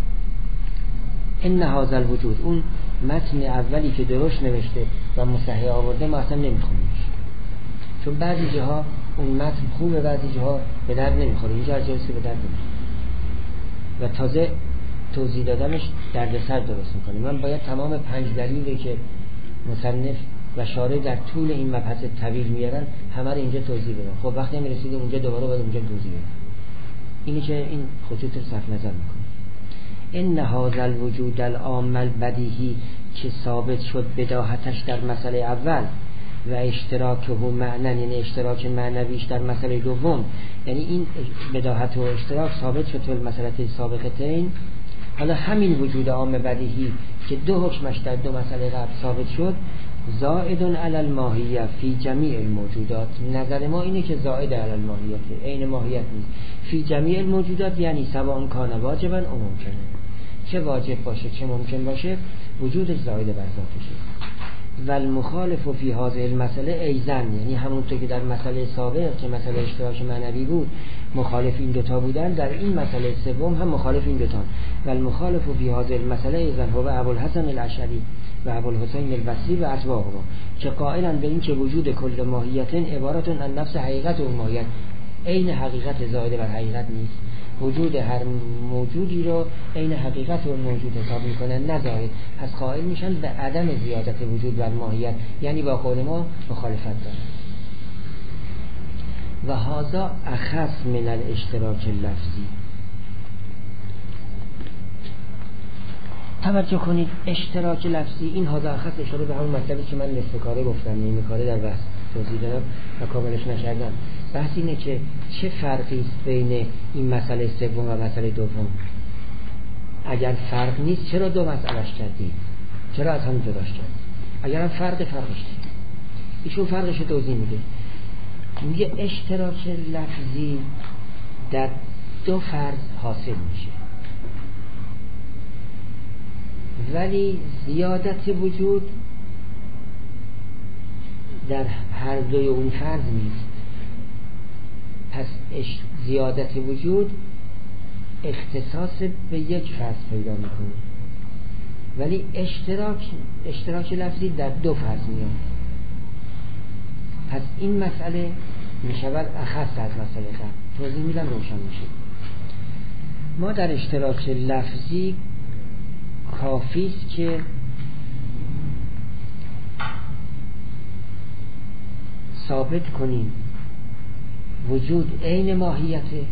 این هذا الوجود، اون متن اولی که درست نوشته و مصحح آورده ما اصلا نمیخونیمش، چون بعضی جاها اون متن خوبه بعضی جاها به درد نمیخوره. اینجا از جاییست که به درد نمیخوره و تازه توضیح دادمش دردسر درست میکنه. من باید تمام 5 دلیلی که مصنف و شارح در طول این مبحث طویل میارن همه رو اینجا توضیح بدم. خب وقتی هم رسیدیم اونجا دوباره باید اونجا توضیح بدم. اینی که این خطوط رو صرف نظر میکنه. ان هذا الوجود العام البدیهی که ثابت شد بداهتش در مسئله اول و اشتراکه معنن، یعنی اشتراک معنویش در مسئله دوم، یعنی این بداهت و اشتراک ثابت شد در مسئله سابقتین. حالا همین وجود عام بدیهی که دو حکمش در دو مسئله قبل ثابت شد، زائد علی الماهیه فی جمیع الموجودات. نظر ما اینه که زائد علی الماهیه، عین ماهیت نیست، فی جمیع الموجودات، یعنی سواء کان واجبا او ممکنه، چه واجب باشه چه ممکن باشه وجودش زائد بر ذاتشه. و المخالف فی هذه المسئله ایزن، یعنی همونطور که در مسئله سابق که مسئله اشتراک معنوی بود مخالف این دوتا بودن، در این مسئله سوم هم مخالف این دوتا. و المخالف فی هذه المسئله ایزن هو ابوالحسن الاشعری و ابوالحسین البصری و اتباعهم که قائلن به این که وجود کل ماهیت عبارت عن نفس حقیقت و ماهیت، عین حقیقت زائد بر حقیقت نیست. وجود هر موجودی رو عین حقیقت و موجود حساب میکنن، نه زائد. از قائل میشن به عدم زیادت وجود بر ماهیت، یعنی با قول ما مخالفت دارن. و هذا اخص من الاشتراک اللفظی. توجه کنید، اشتراک لفظی این هذا اخص اشاره به همون مطلبی که من نصف کاره گفتم، نیمه کاره در بحث توضیح دادم و کاملش نکردم. بحث اینه که چه فرقی است بین این مسئله سوم و مسئله دوم. اگر فرق نیست چرا دو مسئلهش کردی؟ چرا از هم جداش کردی؟ اگر هم فرقش دید. ایشون فرقش رو توضیح میده، میگه اشتراک لفظی در دو فرض حاصل میشه، ولی زیادت وجود در هر دوی اون فرض نیست. پس زیادت وجود اختصاص به یک فرض پیدا میکنه، ولی اشتراک لفظی در دو فرض میاد. پس این مسئله میشود اخص از مسئله قبل. توضیح میدم روشن میشه. ما در اشتراک لفظی کافیست که ثابت کنیم وجود عین ماهیته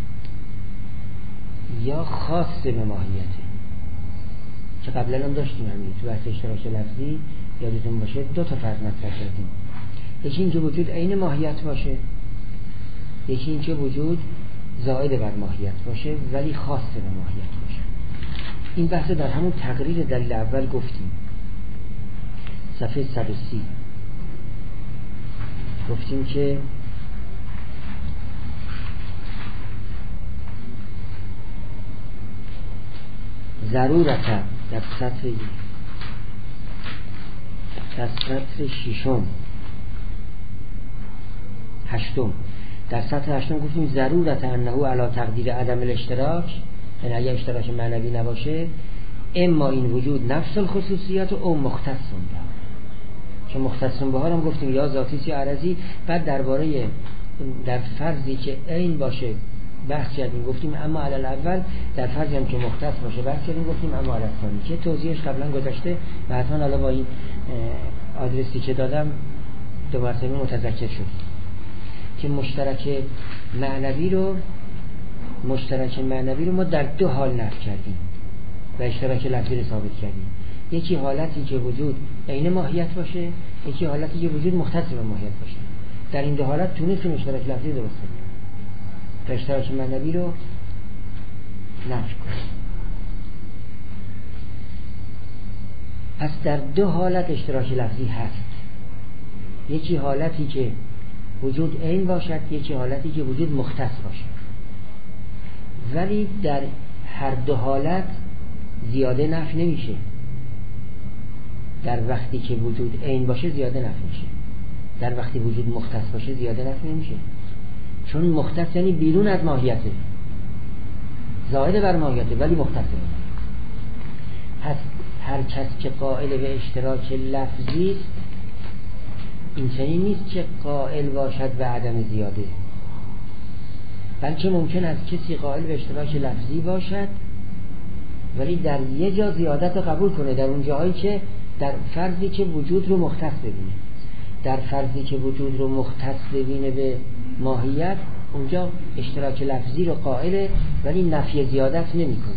یا خاص به ماهیته، که قبلا هم داشتیم همین تو بحث اشتراک لفظی یادتون باشه دو تا فرض مطرح کردیم. یکی اینکه وجود عین ماهیت باشه، یکی اینکه وجود زائد بر ماهیت باشه ولی خاص به ماهیت باشه. این بحث در همون تقریر دلیل اول گفتیم، صفحه 130 گفتیم که ضرورت در سطر هشتم در سطر هشتم گفتیم ضرورت انه علی تقدیر عدم الاشتراک، یعنی اگه اشتراک معنوی نباشه اما این وجود نفس الخصوصیات او مختص به، چون مختص به هم گفتیم یا ذاتی یا عرضی. بعد درباره در فرضی که عین باشه بحث کردیم، گفتیم اما علی الاول در فرضی هم که مختص باشه بحث کردیم، گفتیم اما علی الثانی که توضیحش قبلا گذشته و حتما حالا با این آدرسی که دادم دو مرتبه متذکر شد که مشترک معنوی رو ما در دو حال نفی کردیم و اشتراک لفظی رو ثابت کردیم. یکی حالتی که وجود عین ماهیت باشه، یکی حالتی که وجود مختص به ماهیت باشه. در این دو حالت تونستیم اشتراک لفظی درست کنیم و اشتراک معنوی رو نفی کنیم. پس در دو حالت اشتراک لفظی هست، یکی حالتی که وجود عین باشد، یکی حالتی که وجود مختص باشد. ولی در هر دو حالت زیاده نفی نمیشه. در وقتی که وجود عین باشه زیاده نفی میشه، در وقتی وجود مختص باشه زیاده نفی نمیشه، چون مختص یعنی بیرون از ماهیته، زائد بر ماهیته ولی مختص. پس هر کس که قائل به اشتراک لفظی است این چنین نیست که قائل باشد به عدم زیاده، بلکه ممکن است کسی قائل به اشتراک لفظی باشد ولی در یه جا زیادت قبول کنه، در اون جاهایی که در فرضی که وجود رو مختص ببینه، در فرضی که وجود رو مختص ببینه به ماهیت، اونجا اشتراک لفظی رو قائله ولی نفی زیادت نمی کنه.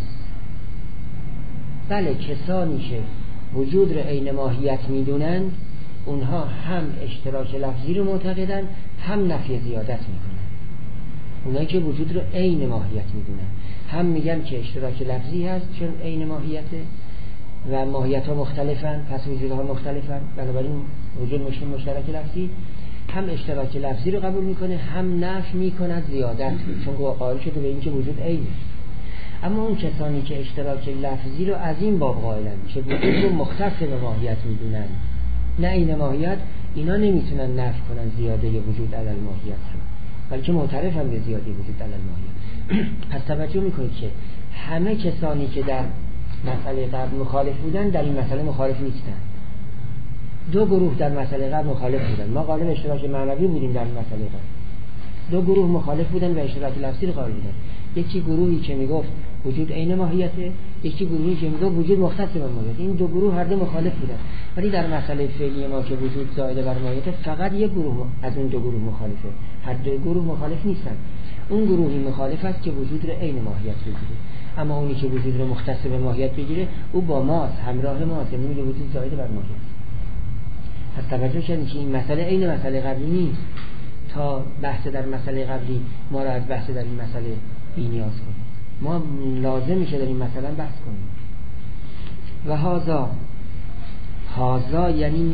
بله کسانی که وجود رو عین ماهیت میدونن اونها هم اشتراک لفظی رو معتقدن هم نفی زیادت میکنن. اونایی که وجود رو عین ماهیت میدونن هم میگن که اشتراک لفظی هست چون عین ماهیته و ماهیت ها مختلفن پس وجود ها مختلفن، بنابراین وجود مشترک لفظی، هم اشتراک لفظی رو قبول میکنه هم نفی میکند زیادت، چون قائل شده به این که وجود عینه. اما اون کسانی که اشتراک لفظی رو از این باب قائلن که وجود رو مختص به ماهیت میدونن نه عین ماهیت، اینا نمیتونن نفی کنن زیاده وجود علی الماهیت رو، بلکه معترفن به زیاده وجود علی الماهیت. پس توجه میکنید که همه کسانی که در مسئله قبل مخالف بودن در این مسئله مخالف نیستن. دو گروه در مسئله قبل مخالف بودن، ما قائل به اشتراک معنوی بودیم در این مسئله قبل. دو گروه مخالف بودن و اشتراک لفظی رو قائل بودن. یکی گروهی که میگفت وجود عین ماهیته، یکی گروهی که میگفت وجود مختص به ماهیت. این دو گروه هر دو مخالف بودن، ولی در مسئله فعلی ما که وجود زائد بر ماهیت فقط یک گروه از اون دو گروه مخالفه، هر دو گروه مخالف نیستن. اون گروهی مخالف است که وجود رو عین ماهیت بگیره، اما اونی که وجود رو مختص به ماهیت بگیره او با ماست، همراه ماست، میگه وجود زائد بر ماهیت. پس توجه کنید که این مسئله عین مسئله قبلی نیست تا بحث در مسئله قبلی ما را از بحث در این مسئله بی‌نیاز کنه. ما لازمی که داریم مثلا بحث کنیم. و هازا یعنی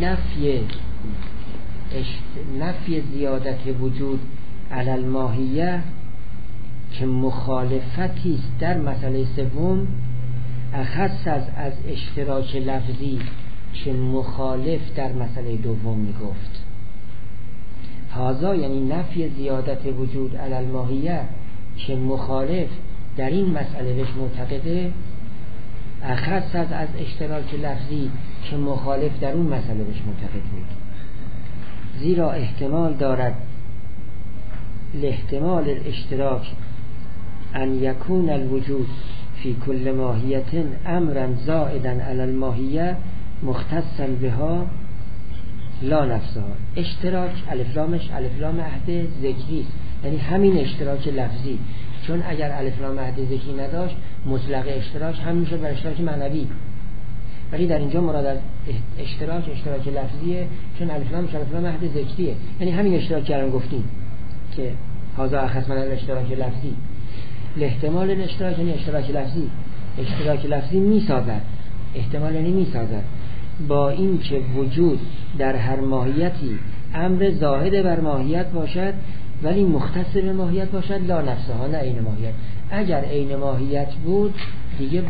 نفی زیادت وجود علی الماهیه که مخالفتی است در مسئله سوم، اخص از اشتراک لفظی که مخالف در مسئله دوم میگفت. هازا یعنی نفی زیادت وجود علی الماهیه که مخالف در این مسئله بهش معتقده، اخص از اشتراک لفظی که مخالف در اون مسئله بهش معتقد بود. زیرا احتمال دارد لاحتمال الاشتراک ان یکون الوجود فی کل ماهیت امرا زائدا علی الماهیه مختصا بها لا نفسها. اشتراک الف لامش الف لام عهد ذکری، یعنی همین اشتراک لفظی، چون اگر الف لام عهد ذکری نداشت مطلق اشتراک هم میشه بر اشتراک معنوی، ولی در اینجا مراد از اشتراک لفظیه، چون الف لامش الف لام عهد ذکریه، یعنی همین اشتراک که الان گفتیم که هذا اخص من الاشتراک لفظی. لاحتمال الاشتراک یعنی اشتراک لفظی. اشتراک لفظی میسازد، احتمال یعنی میسازد با این که وجود در هر ماهیتی امر زاهد بر ماهیت باشد ولی مختص به ماهیت باشد، لا نفسها، نه عین ماهیت. اگر عین ماهیت بود دیگه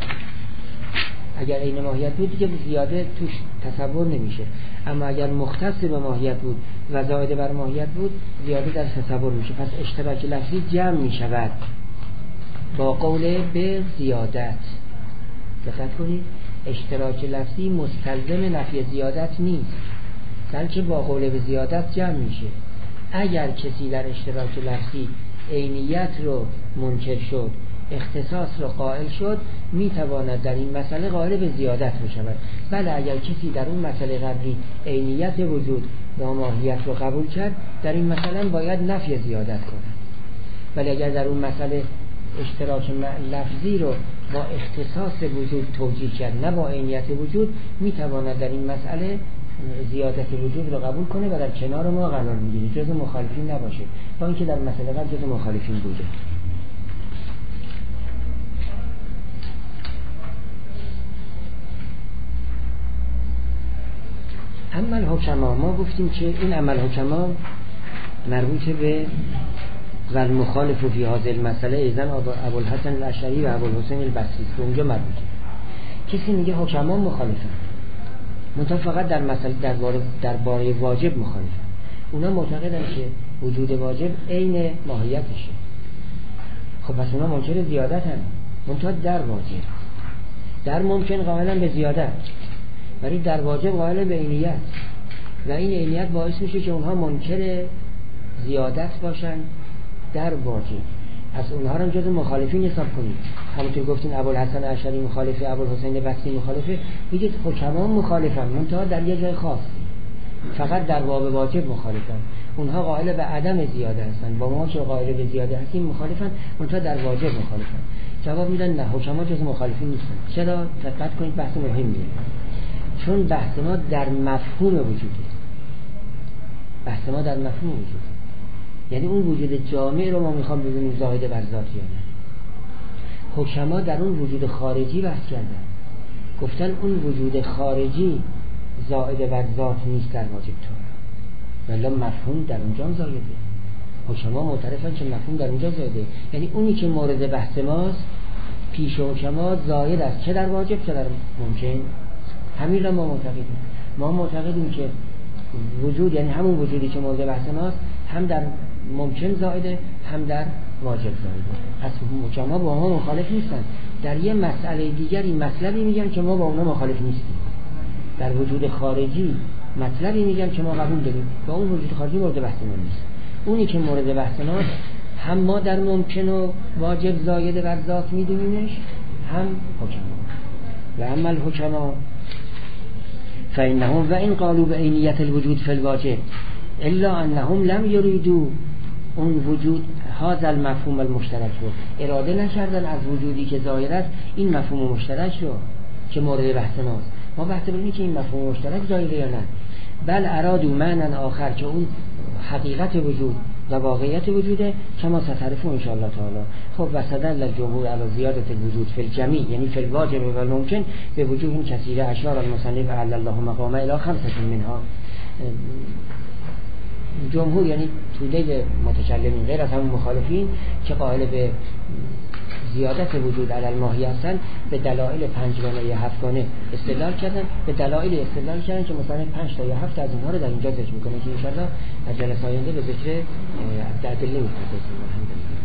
زیاده توش تصور نمیشه، اما اگر مختص به ماهیت بود و زائد بر ماهیت بود زیاده در تصور میشه. پس اشتراک لفظی جمع میشود با قول به زیادت. دقت کنید، اشتراک لفظی مستلزم نفی زیادت نیست، بلکه با قول به زیادت جمع میشه. اگر کسی در اشتراک لفظی عینیت رو منکر شد، اختصاص رو قائل شد، میتواند در این مسئله قائل به زیادت بشود. بله اگر کسی در اون مسئله قبلی عینیت وجود و ماهیت رو قبول کرد، در این مسئله باید نفی زیادت کند. ولی اگر در اون مسئله اشتراک لفظی رو با اختصاص وجود توجیه کرد، نه با عینیت وجود، میتواند در این مسئله زیادت وجود رو قبول کنه و در کنار ما قرار میگیره، جز مخالفین نباشه، با اینکه در مسئله قبل جز مخالفین بوده. اما الحکما، ما گفتیم که این عمل حکما مربوط به و المخالف فی هذه المسئله ایزن ابوالحسن الاشعری و ابوالحسین البصری، به اونجا مربوطه. کسی میگه حکما مخالفن، منتها فقط در مسئله درباره واجب مخالفن. اونا معتقدن که وجود واجب عین ماهیتشه. خب پس اونا منکر زیادت هم، منتها در واجب. در ممکن قائلن به زیادت، ولی در واجب قائل به عینیت، و این عینیت باعث میشه که اونها منکر زیادت باشن در واجب. پس اونها رو جز مخالفین حساب کنید. همونطور گفتین ابوالحسن اشعری مخالفه، ابوالحسین بصری مخالفه، بگید حکما مخالفن، منتها در یه جای خاص، فقط در باب واجب مخالفن. اونها قائل به عدم زیاده هستن، با ما که قائل به زیاده هستیم مخالفن، منتها در واجب مخالفن. جواب میدن نه، حکما جز مخالفین نیستن. چرا؟ دقت کنید، بحث مهمیه، چون بحث ما در مفهوم وجوده. بحث ما در مفهوم وجوده، یعنی اون وجود جامع رو ما میخوام ببینیم زائد بر ذات یا نه. حکما در اون وجود خارجی بحث کردن، گفتن اون وجود خارجی زائد بر ذات نیست در واجب تو، ولی مفهوم در اونجا زائده. حکما معترفن که مفهوم در اونجا زائده، یعنی اونی که مورد بحث ماست پیش حکما زائد است، چه در واجب چه در ممکن. همین را ما معتقدیم. ما معتقدیم که وجود، یعنی همون وجودی که مورد بحث ماست، هم در ممکن زائده هم در واجب زائده. پس حکما با ما مخالف نیستن. در یه مسئله دیگری مطلبی میگن که ما با اونا مخالف نیستیم. در وجود خارجی مطلبی میگن که ما قبول داریم، با اون وجود خارجی مورد بحث ما نیست. اونی که مورد بحث ماست هم ما در ممکن و واجب زائده بر ذات میدونیمش، هم حکما. و اما الحکما فإنهم وإن قالوا بعینیت الوجود فی الواجب الا انهم لم یریدوا اون وجود هذا المفهوم المشترک رو، اراده نکردن از وجودی که ظاهر است این مفهوم مشترک رو که مورد بحث ماست. ما بحث بینی که این مفهوم مشترک ظاهره یا نه، بل ارادوا معنی آخر که اون حقیقت وجود و واقعیت وجوده کما ستعرفون ان شاء الله تعالی. خب وسدل الجمهور علی زیادت الوجود فی الجمیع یعنی فی الواجب و الممکن به وجوه کثیره اشار المصنف اعلی الله مقامه الی خمسه منها. جمهور یعنی توده متکلمین غیر از همون مخالفین که قائل به زیادت وجود علی الماهی هستن به دلایل 5 گانه یا 7 گانه استدلال کردن، به دلایل استدلال کردن که مثلا 5 تا یا 7 از اینها رو در اینجا ذکر میکنه که ان شاء الله در جلسه آینده به ذکر ادله میپردازیم.